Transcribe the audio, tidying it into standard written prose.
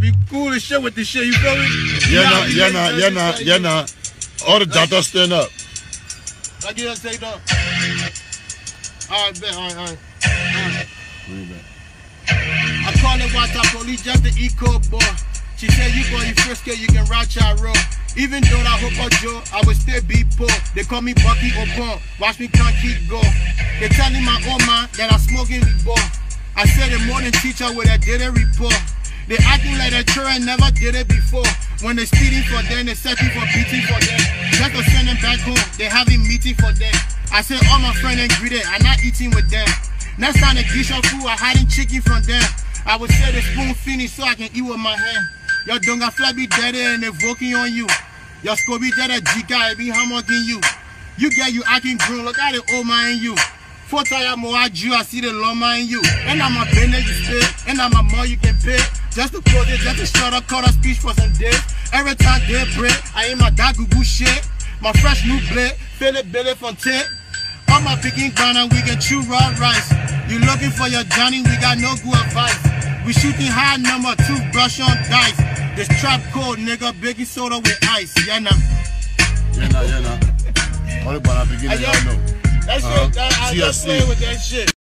be cool as shit with this shit, you feel me? Yeah, nah. All the doctors stand up. I get us take up. Alright, bet, alright. I call it Wata Police just the eco boy. She said you boy, you frisky, you can route your road. Even though I hope I Joe, I would still be poor. They call me Bucky Opon. Watch me can't keep go. They telling my old man that I'm smoking before. I said the morning teacher would have did a report. They acting like the children never did it before. When they stealing for them, they setting for beating for them. Just to send them back home, they having meeting for them. I said all my friends ain't greedy, I'm not eating with them. Next time they dish up food, I hiding chicken from them. I would say the spoon finish so I can eat with my hand. Your donga fly be dead and they voking on you. Your Scooby dead a Jika, I be hammering you. You get you acting grown, look at the old man in you. 4 times more I see the lawman in you. And I'm a business you spit, and I'm a more you can pay. Just to close it, just to shut up, cut a speech for some days. Every time they break, I ain't my dog goo shit. My fresh new blade, feel it Billy from tip. All my picking ground and we can chew raw rice. You looking for your Johnny, we got no good advice. We shooting high number, toothbrush on dice. This trap cold, nigga, baking soda with ice. Yeah, nah. All about the beginning, y'all know. That shit, I just play with that shit.